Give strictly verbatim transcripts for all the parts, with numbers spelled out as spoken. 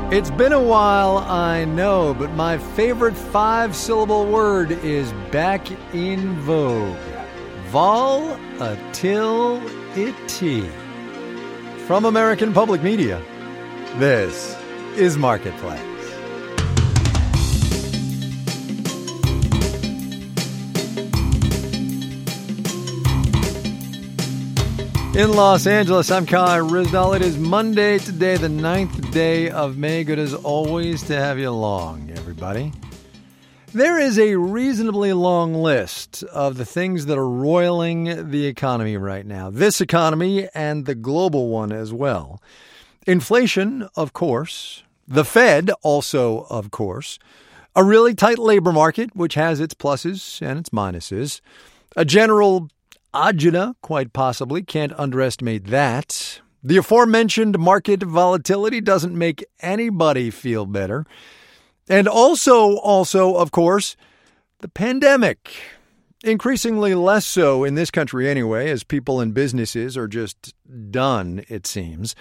It's been a while, I know, but my favorite five-syllable word is back in vogue. Vol-atil-ity. From American Public Media, this is Marketplace. In Los Angeles, I'm Kai Ryssdal. It is Monday today, the ninth day of May. Good as always to have you along, everybody. There is a reasonably long list of the things that are roiling the economy right now. This economy and the global one as well. Inflation, of course. The Fed, also, of course. A really tight labor market, which has its pluses and its minuses. A general agita, quite possibly. Can't underestimate that. The aforementioned market volatility doesn't make anybody feel better. And also, also, of course, the pandemic. Increasingly less so in this country anyway, as people and businesses are just done, it seems.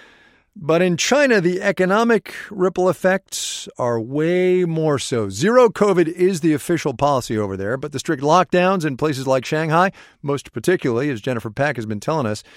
But in China, the economic ripple effects are way more so. Zero COVID is the official policy over there, but the strict lockdowns in places like Shanghai, most particularly, as Jennifer Pack has been telling us,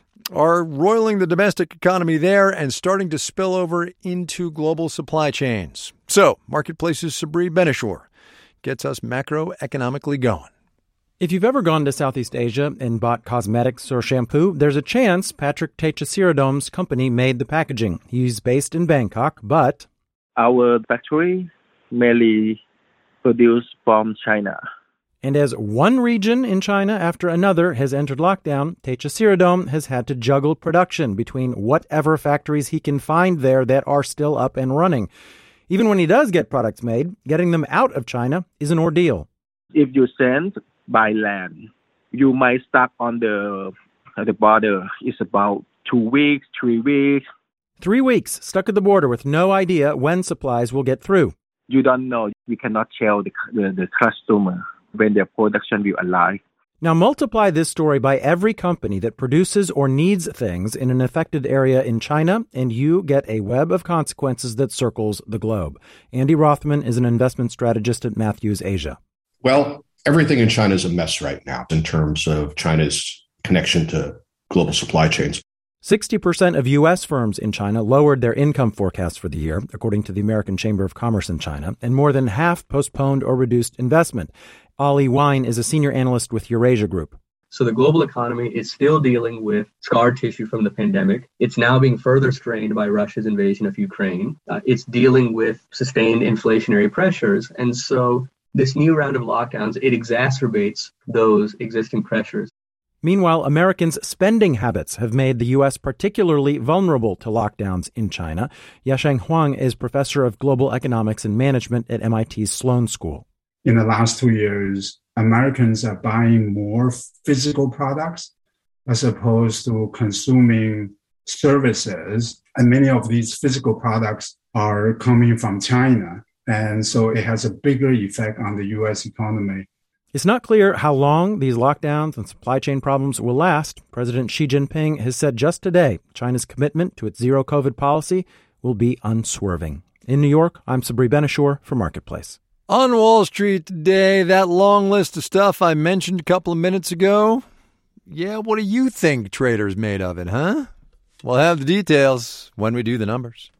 are roiling the domestic economy there and starting to spill over into global supply chains. So, Marketplace's Sabri Benishore gets us macroeconomically going. If you've ever gone to Southeast Asia and bought cosmetics or shampoo, there's a chance Patrick Tejasiradom's company made the packaging. He's based in Bangkok, but our factory mainly produce from China. And as one region in China after another has entered lockdown, Tejasiradom has had to juggle production between whatever factories he can find there that are still up and running. Even when he does get products made, getting them out of China is an ordeal. If you send by land, you might stuck on the uh, the border. It's about two weeks, three weeks. Three weeks stuck at the border with no idea when supplies will get through. You don't know. We cannot tell the, the, the customer when their production will arrive. Now multiply this story by every company that produces or needs things in an affected area in China, and you get a web of consequences that circles the globe. Andy Rothman is an investment strategist at Matthews Asia. Well, everything in China is a mess right now in terms of China's connection to global supply chains. sixty percent of U S firms in China lowered their income forecast for the year, according to the American Chamber of Commerce in China, and more than half postponed or reduced investment. Ollie Wine is a senior analyst with Eurasia Group. So the global economy is still dealing with scar tissue from the pandemic. It's now being further strained by Russia's invasion of Ukraine. Uh, it's dealing with sustained inflationary pressures. And so this new round of lockdowns, it exacerbates those existing pressures. Meanwhile, Americans' spending habits have made the U S particularly vulnerable to lockdowns in China. Yasheng Huang is professor of global economics and management at M I T's Sloan School. In the last two years, Americans are buying more physical products as opposed to consuming services. And many of these physical products are coming from China. And so it has a bigger effect on the U S economy. It's not clear how long these lockdowns and supply chain problems will last. President Xi Jinping has said just today China's commitment to its zero COVID policy will be unswerving. In New York, I'm Sabri Benishore for Marketplace. On Wall Street today, that long list of stuff I mentioned a couple of minutes ago. Yeah, what do you think traders made of it, huh? We'll have the details when we do the numbers.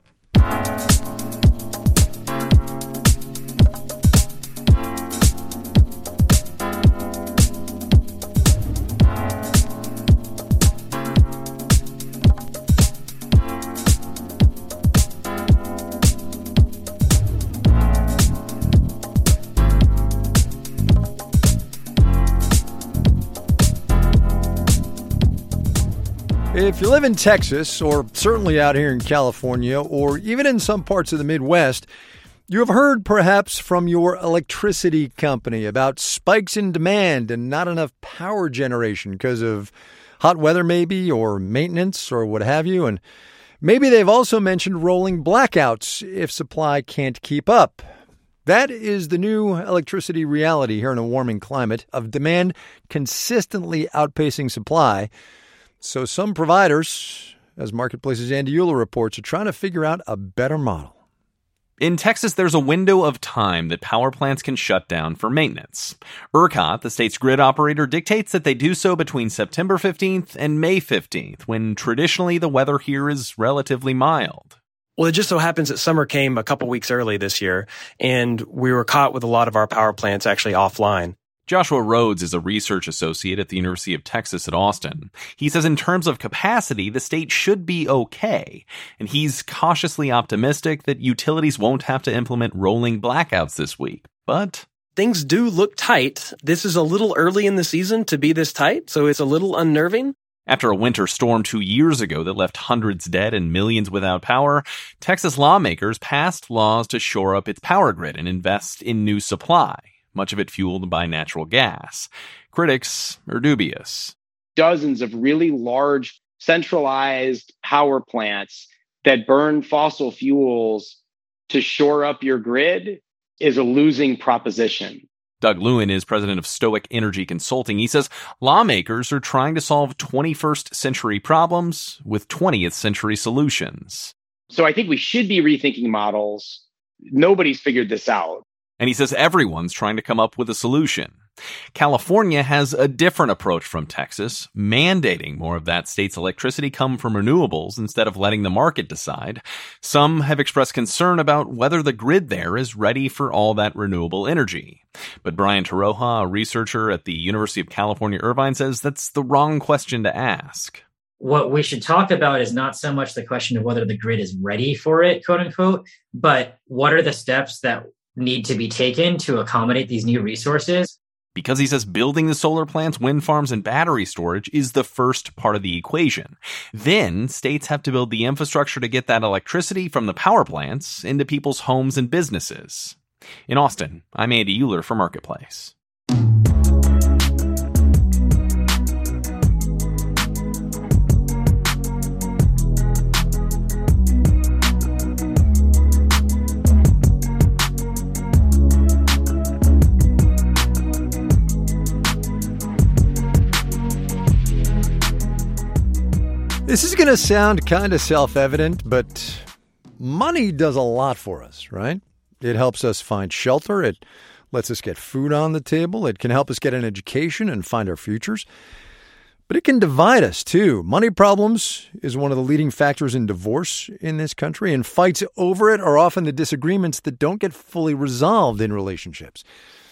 If you live in Texas, or certainly out here in California, or even in some parts of the Midwest, you have heard perhaps from your electricity company about spikes in demand and not enough power generation because of hot weather maybe, or maintenance, or what have you. And maybe they've also mentioned rolling blackouts if supply can't keep up. That is the new electricity reality here in a warming climate of demand consistently outpacing supply. So some providers as Marketplace's Andy Euler reports, are trying to figure out a better model. In Texas, there's a window of time that power plants can shut down for maintenance. ERCOT, the state's grid operator, dictates that they do so between September fifteenth and May fifteenth, when traditionally the weather here is relatively mild. Well, it just so happens that summer came a couple weeks early this year, and we were caught with a lot of our power plants actually offline. Joshua Rhodes is a research associate at the University of Texas at Austin. He says in terms of capacity, the state should be okay, and he's cautiously optimistic that utilities won't have to implement rolling blackouts this week. But things do look tight. This is a little early in the season to be this tight, so it's a little unnerving. After a winter storm two years ago that left hundreds dead and millions without power, Texas lawmakers passed laws to shore up its power grid and invest in new supply, much of it fueled by natural gas. Critics are dubious. Dozens of really large centralized power plants that burn fossil fuels to shore up your grid is a losing proposition. Doug Lewin is president of Stoic Energy Consulting. He says lawmakers are trying to solve twenty-first century problems with twentieth century solutions. So I think we should be rethinking models. Nobody's figured this out. And he says everyone's trying to come up with a solution. California has a different approach from Texas, mandating more of that state's electricity come from renewables instead of letting the market decide. Some have expressed concern about whether the grid there is ready for all that renewable energy. But Brian Taroja, a researcher at the University of California, Irvine, says that's the wrong question to ask. What we should talk about is not so much the question of whether the grid is ready for it, quote unquote, but what are the steps that need to be taken to accommodate these new resources. Because he says building the solar plants, wind farms, and battery storage is the first part of the equation. Then states have to build the infrastructure to get that electricity from the power plants into people's homes and businesses. In Austin, I'm Andy Euler for Marketplace. This is going to sound kind of self-evident, but money does a lot for us, right? It helps us find shelter. It lets us get food on the table. It can help us get an education and find our futures. But it can divide us, too. Money problems is one of the leading factors in divorce in this country, and fights over it are often the disagreements that don't get fully resolved in relationships.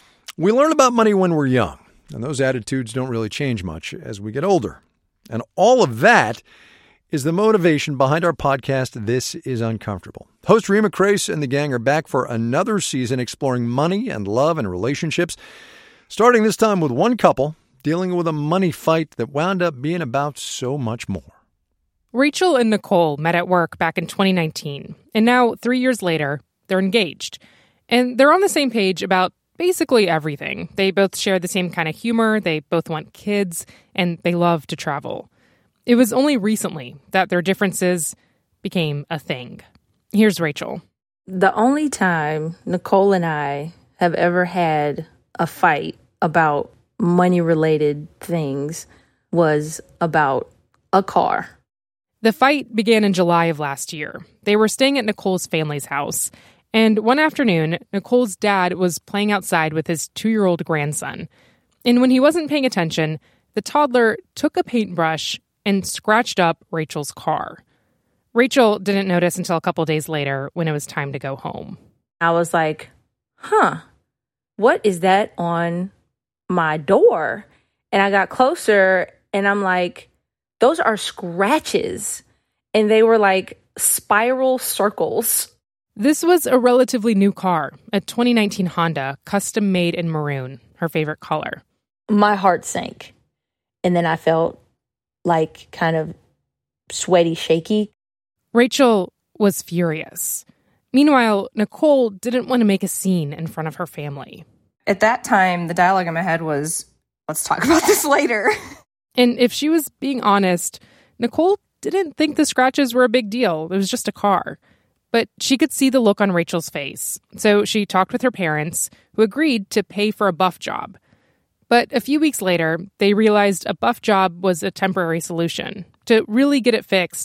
We learn about money when we're young, and those attitudes don't really change much as we get older. And all of that is the motivation behind our podcast, This is Uncomfortable. Host Rima Crace and the gang are back for another season exploring money and love and relationships, starting this time with one couple dealing with a money fight that wound up being about so much more. Rachel and Nicole met at work back in twenty nineteen, and now, three years later, they're engaged. And they're on the same page about basically everything. They both share the same kind of humor, they both want kids, and they love to travel. It was only recently that their differences became a thing. Here's Rachel. The only time Nicole and I have ever had a fight about money-related things was about a car. The fight began in July of last year. They were staying at Nicole's family's house, and one afternoon, Nicole's dad was playing outside with his two-year-old grandson. And when he wasn't paying attention, the toddler took a paintbrush and scratched up Rachel's car. Rachel didn't notice until a couple days later when it was time to go home. I was like, huh, what is that on my door? And I got closer and I'm like, those are scratches. And they were like spiral circles. This was a relatively new car, a twenty nineteen Honda, custom made in maroon, her favorite color. My heart sank. And then I felt like kind of sweaty, shaky. Rachel was furious. Meanwhile, Nicole didn't want to make a scene in front of her family. At that time, the dialogue in my head was, let's talk about this later. And if she was being honest, Nicole didn't think the scratches were a big deal. It was just a car. But she could see the look on Rachel's face. So she talked with her parents, who agreed to pay for a buff job. But a few weeks later, they realized a buff job was a temporary solution. To really get it fixed,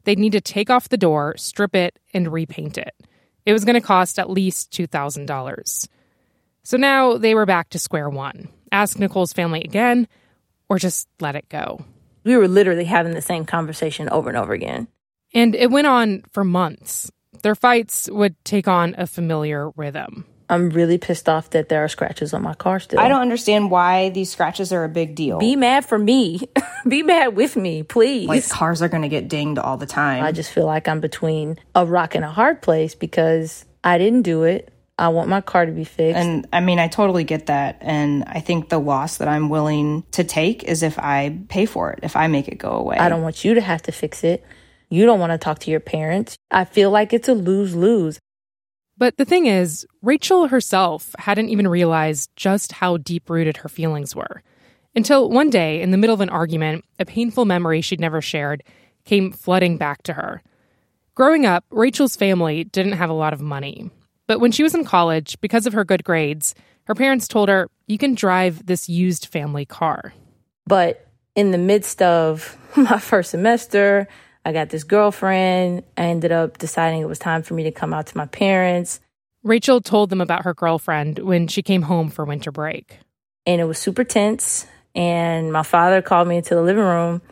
they'd need to take off the door, strip it, and repaint it. It was going to cost at least two thousand dollars. So now they were back to square one. Ask Nicole's family again, or just let it go. We were literally having the same conversation over and over again. And it went on for months. Their fights would take on a familiar rhythm. I'm really pissed off that there are scratches on my car still. I don't understand why these scratches are a big deal. Be mad for me. Be mad with me, please. Like, cars are going to get dinged all the time. I just feel like I'm between a rock and a hard place because I didn't do it. I want my car to be fixed. And I mean, I totally get that. And I think the loss that I'm willing to take is if I pay for it, if I make it go away. I don't want you to have to fix it. You don't want to talk to your parents. I feel like it's a lose-lose. But the thing is, Rachel herself hadn't even realized just how deep-rooted her feelings were. Until one day, in the middle of an argument, a painful memory she'd never shared came flooding back to her. Growing up, Rachel's family didn't have a lot of money. But when she was in college, because of her good grades, her parents told her, you can drive this used family car. But in the midst of my first semester, I got this girlfriend. I ended up deciding it was time for me to come out to my parents. Rachel told them about her girlfriend when she came home for winter break. And it was super tense. And my father called me into the living room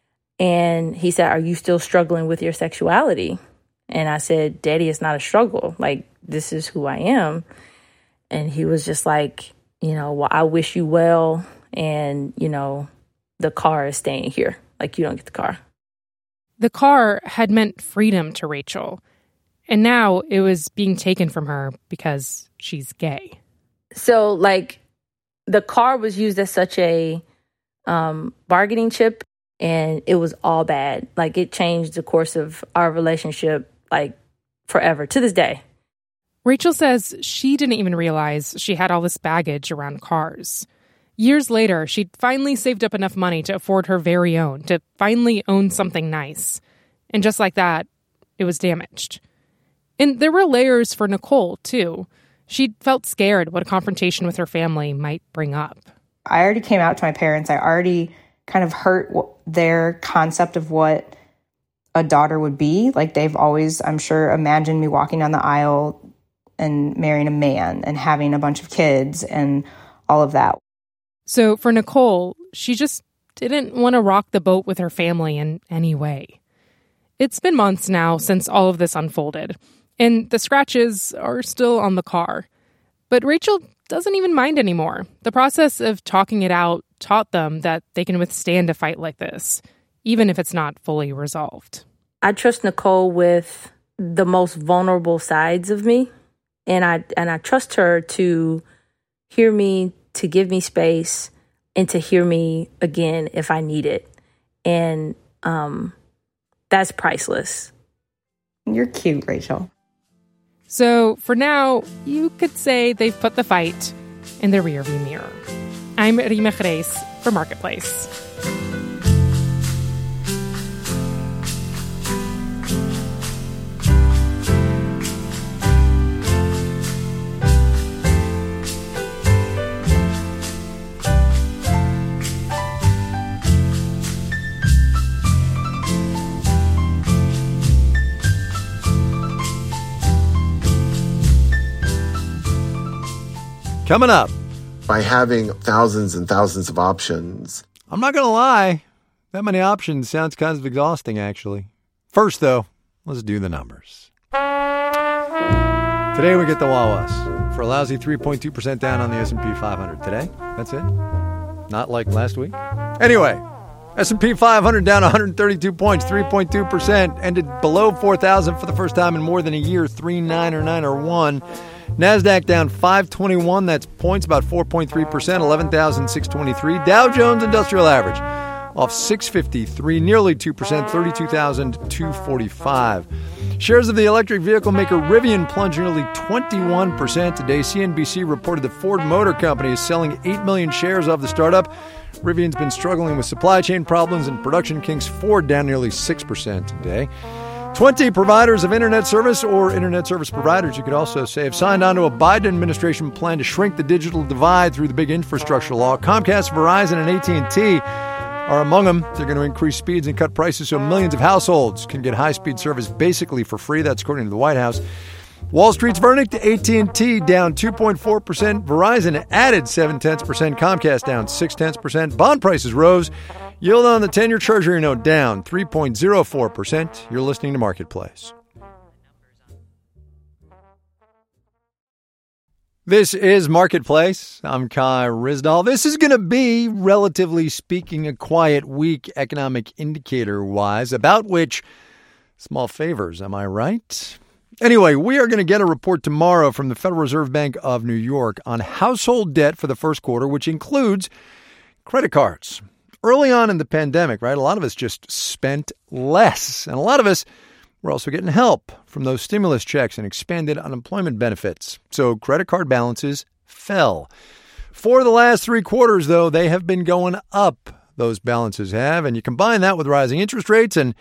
and he said, are you still struggling with your sexuality? And I said, Daddy, it's not a struggle. Like, this is who I am. And he was just like, you know, well, I wish you well. And, you know, the car is staying here. Like, you don't get the car. The car had meant freedom to Rachel. And now it was being taken from her because she's gay. So, like, the car was used as such a um, bargaining chip. And it was all bad. Like, it changed the course of our relationship, like, forever, to this day. Rachel says she didn't even realize she had all this baggage around cars. Years later, she'd finally saved up enough money to afford her very own, to finally own something nice. And just like that, it was damaged. And there were layers for Nicole, too. She'd felt scared what a confrontation with her family might bring up. I already came out to my parents. I already kind of hurt their concept of what a daughter would be. Like, they've always, I'm sure, imagined me walking down the aisle and marrying a man and having a bunch of kids and all of that. So for Nicole, she just didn't want to rock the boat with her family in any way. It's been months now since all of this unfolded, and the scratches are still on the car. But Rachel doesn't even mind anymore. The process of talking it out taught them that they can withstand a fight like this, even if it's not fully resolved. I trust Nicole with the most vulnerable sides of me, and I and I trust her to hear me, to give me space, and to hear me again if I need it. And um, that's priceless. You're cute, Rachel. So for now, you could say they've put the fight in the rearview mirror. I'm Rima Gres for Marketplace. Coming up. By having thousands and thousands of options. I'm not going to lie. That many options sounds kind of exhausting, actually. First, though, let's do the numbers. Today we get the Wawas for a lousy three point two percent down on the S and P five hundred. Today, that's it. Not like last week. Anyway, S and P five hundred down one hundred thirty-two points, three point two percent. Ended below four thousand for the first time in more than a year, three nine or nine or one. NASDAQ down five twenty-one, that's points, about four point three percent, eleven thousand six hundred twenty-three. Dow Jones Industrial Average off six fifty-three, nearly two percent, thirty-two thousand two hundred forty-five. Shares of the electric vehicle maker Rivian plunged nearly twenty-one percent today. C N B C reported the Ford Motor Company is selling eight million shares of the startup. Rivian's been struggling with supply chain problems and production kinks. Ford down nearly six percent today. twenty providers of internet service, or internet service providers, you could also say, have signed on to a Biden administration plan to shrink the digital divide through the big infrastructure law. Comcast, Verizon, and A T and T are among them. They're going to increase speeds and cut prices so millions of households can get high-speed service basically for free. That's according to the White House. Wall Street's verdict, A T and T down two point four percent. Verizon added seven tenths percent. Comcast down six tenths percent. Bond prices rose. Yield on the ten-year Treasury note down three point zero four percent. You're listening to Marketplace. This is Marketplace. I'm Kai Ryssdal. This is going to be, relatively speaking, a quiet week economic indicator-wise, about which small favors, am I right? Anyway, we are going to get a report tomorrow from the Federal Reserve Bank of New York on household debt for the first quarter, which includes credit cards. Early on in the pandemic, right, a lot of us just spent less, and a lot of us we're also getting help from those stimulus checks and expanded unemployment benefits. So credit card balances fell. For the last three quarters, though, they have been going up. Those balances have. And you combine that with rising interest rates, and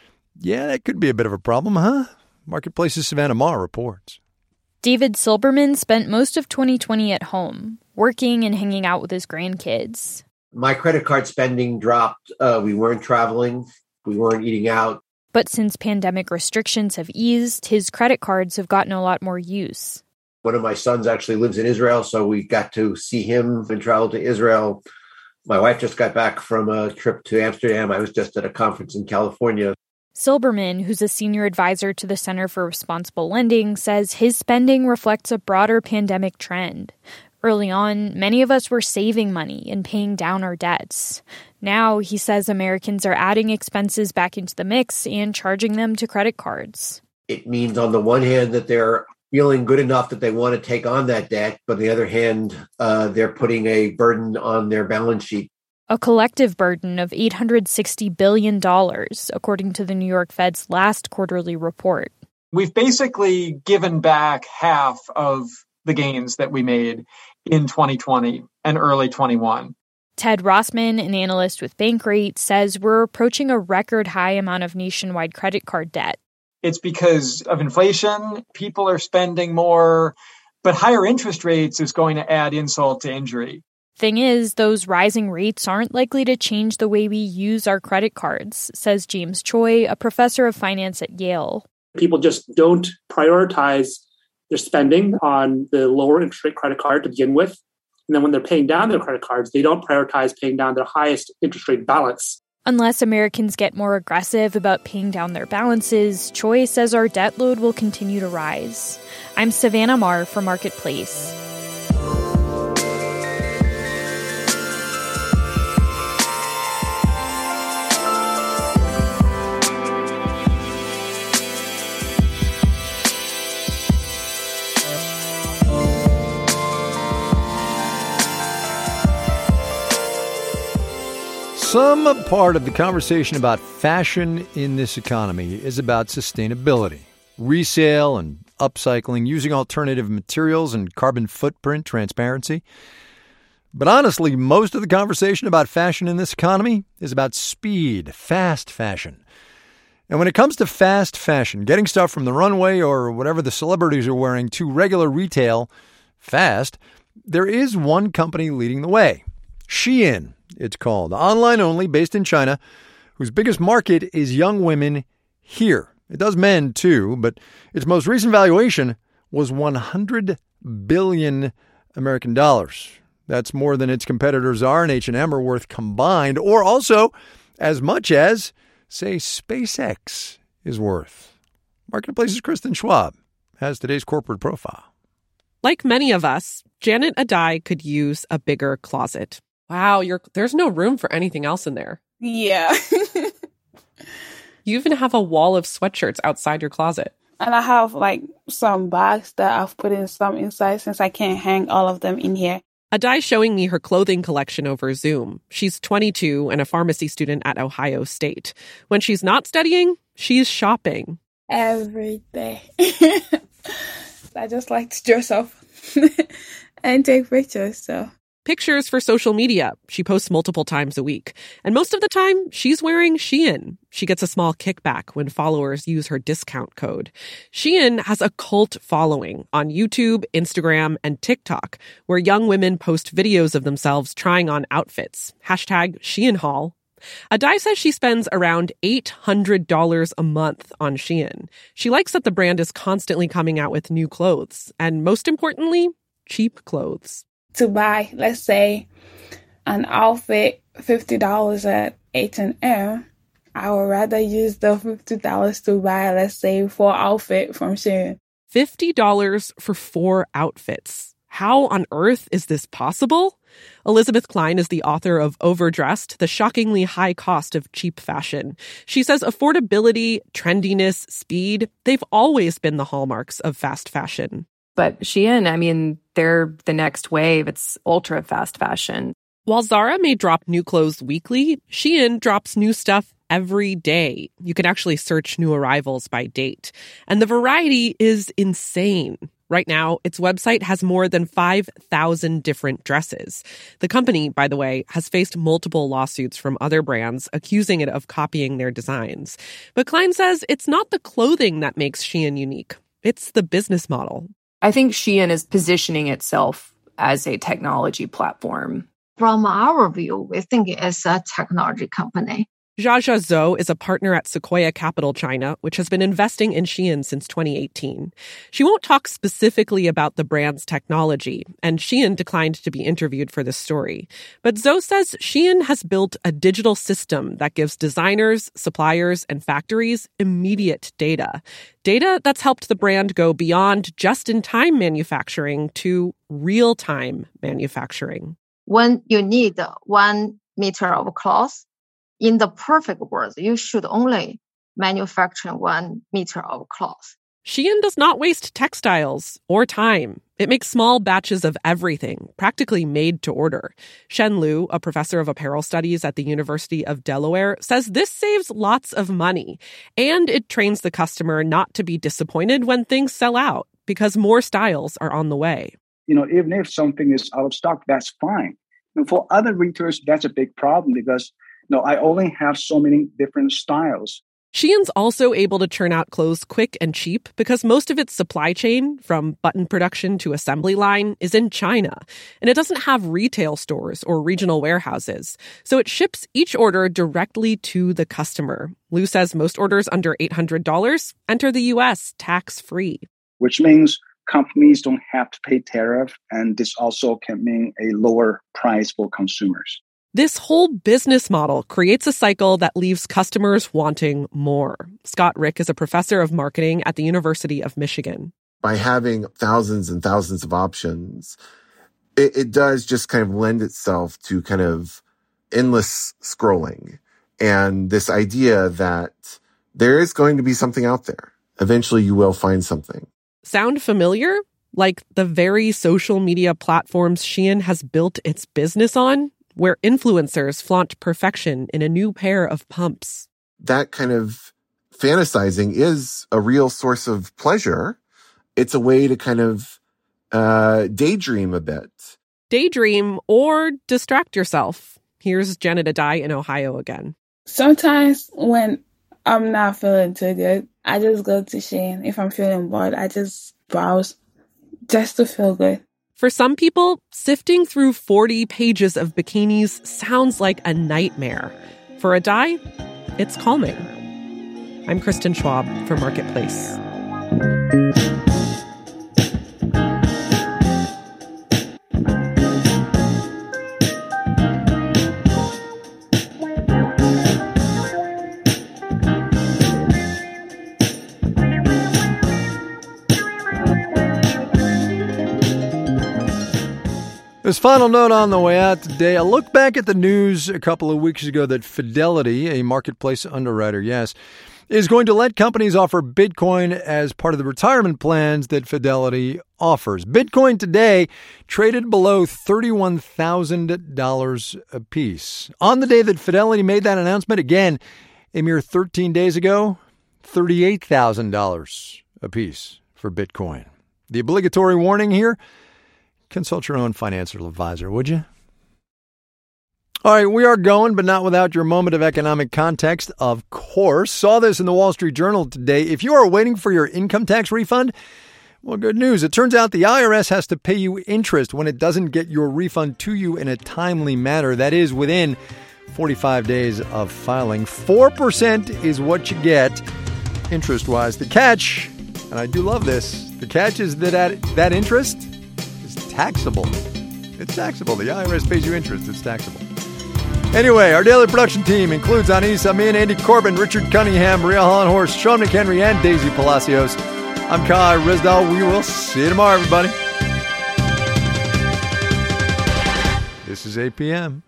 yeah, that could be a bit of a problem, huh? Marketplace's Savannah Maher reports. David Silberman spent most of twenty twenty at home, working and hanging out with his grandkids. My credit card spending dropped. Uh, we weren't traveling. We weren't eating out. But since pandemic restrictions have eased, his credit cards have gotten a lot more use. One of my sons actually lives in Israel, so we got to see him and travel to Israel. My wife just got back from a trip to Amsterdam. I was just at a conference in California. Silberman, who's a senior advisor to the Center for Responsible Lending, says his spending reflects a broader pandemic trend. Early on, many of us were saving money and paying down our debts. Now, he says Americans are adding expenses back into the mix and charging them to credit cards. It means, on the one hand, that they're feeling good enough that they want to take on that debt, but on the other hand, uh, they're putting a burden on their balance sheet. A collective burden of eight hundred sixty billion dollars, according to the New York Fed's last quarterly report. We've basically given back half of the gains that we made in twenty twenty and early twenty-one. Ted Rossman, an analyst with Bankrate, says we're approaching a record high amount of nationwide credit card debt. It's because of inflation. People are spending more, but higher interest rates is going to add insult to injury. Thing is, those rising rates aren't likely to change the way we use our credit cards, says James Choi, a professor of finance at Yale. People just don't prioritize their spending on the lower interest rate credit card to begin with. And then when they're paying down their credit cards, they don't prioritize paying down their highest interest rate balance. Unless Americans get more aggressive about paying down their balances, Choi says our debt load will continue to rise. I'm Savannah Maher for Marketplace. Some part of the conversation about fashion in this economy is about sustainability, resale and upcycling, using alternative materials and carbon footprint transparency. But honestly, most of the conversation about fashion in this economy is about speed, fast fashion. And when it comes to fast fashion, getting stuff from the runway or whatever the celebrities are wearing to regular retail fast, there is one company leading the way. Shein, it's called, online only, based in China, whose biggest market is young women here. It does men too, but its most recent valuation was one hundred billion American dollars. That's more than its competitors Zara and H and M are worth combined, or also as much as, say, SpaceX is worth. Marketplace's Kristen Schwab has today's corporate profile. Like many of us, Janet Adai could use a bigger closet. Wow, you're, there's no room for anything else in there. Yeah. You even have a wall of sweatshirts outside your closet. And I have like some bags that I've put in some inside since I can't hang all of them in here. Adai showing me her clothing collection over Zoom. She's twenty-two and a pharmacy student at Ohio State. When she's not studying, she's shopping. Every day. I just like to dress up and take pictures, so... Pictures for social media. She posts multiple times a week. And most of the time, she's wearing Shein. She gets a small kickback when followers use her discount code. Shein has a cult following on YouTube, Instagram, and TikTok, where young women post videos of themselves trying on outfits. Hashtag Shein haul. Adai says she spends around eight hundred dollars a month on Shein. She likes that the brand is constantly coming out with new clothes, and most importantly, cheap clothes. To buy, let's say, an outfit, fifty dollars at H and M, I would rather use the fifty dollars to buy, let's say, four outfits from Shein. fifty dollars for four outfits. How on earth is this possible? Elizabeth Klein is the author of Overdressed, the shockingly high cost of cheap fashion. She says affordability, trendiness, speed, they've always been the hallmarks of fast fashion. But Shein, I mean, they're the next wave. It's ultra fast fashion. While Zara may drop new clothes weekly, Shein drops new stuff every day. You can actually search new arrivals by date. And the variety is insane. Right now, its website has more than five thousand different dresses. The company, by the way, has faced multiple lawsuits from other brands accusing it of copying their designs. But Klein says it's not the clothing that makes Shein unique. It's the business model. I think Shein is positioning itself as a technology platform. From our view, we think it's a technology company. Jiajia Zhou is a partner at Sequoia Capital China, which has been investing in Shein since twenty eighteen. She won't talk specifically about the brand's technology, and Shein declined to be interviewed for this story. But Zhou says Shein has built a digital system that gives designers, suppliers, and factories immediate data. Data that's helped the brand go beyond just-in-time manufacturing to real-time manufacturing. When you need one meter of cloth, in the perfect world, you should only manufacture one meter of cloth. Shein does not waste textiles or time. It makes small batches of everything, practically made to order. Shen Liu, a professor of apparel studies at the University of Delaware, says this saves lots of money. And it trains the customer not to be disappointed when things sell out, because more styles are on the way. You know, even if something is out of stock, that's fine. And for other retailers, that's a big problem because No, I only have so many different styles. Shein's also able to churn out clothes quick and cheap because most of its supply chain, from button production to assembly line, is in China. And it doesn't have retail stores or regional warehouses. So it ships each order directly to the customer. Liu says most orders under eight hundred dollars enter the U S tax-free. Which means companies don't have to pay tariff, and this also can mean a lower price for consumers. This whole business model creates a cycle that leaves customers wanting more. Scott Rick is a professor of marketing at the University of Michigan. By having thousands and thousands of options, it, it does just kind of lend itself to kind of endless scrolling and this idea that there is going to be something out there. Eventually you will find something. Sound familiar? Like the very social media platforms Shein has built its business on? Where influencers flaunt perfection in a new pair of pumps. That kind of fantasizing is a real source of pleasure. It's a way to kind of uh, daydream a bit. Daydream or distract yourself. Here's Janet Adai in Ohio again. Sometimes when I'm not feeling too good, I just go to Shein. If I'm feeling bored, I just browse just to feel good. For some people, sifting through forty pages of bikinis sounds like a nightmare. For Adai, it's calming. I'm Kristen Schwab for Marketplace. This final note on the way out today, a look back at the news a couple of weeks ago that Fidelity, a marketplace underwriter, yes, is going to let companies offer Bitcoin as part of the retirement plans that Fidelity offers. Bitcoin today traded below thirty-one thousand dollars a piece. On the day that Fidelity made that announcement, again, a mere thirteen days ago, thirty-eight thousand dollars a piece for Bitcoin. The obligatory warning here, consult your own financial advisor, would you? All right, we are going, but not without your moment of economic context, of course. Saw this in the Wall Street Journal today. If you are waiting for your income tax refund, well, good news. It turns out the I R S has to pay you interest when it doesn't get your refund to you in a timely manner. That is, within forty-five days of filing. four percent is what you get interest-wise. The catch, and I do love this, the catch is that at, that interest is taxable. It's taxable. The I R S pays you interest. It's taxable. Anyway, our daily production team includes Anis Amin, Andy Corbin, Richard Cunningham, Maria Hollenhorst, Sean McHenry, and Daisy Palacios. I'm Kai Ryssdal. We will see you tomorrow, everybody. This is eight p.m.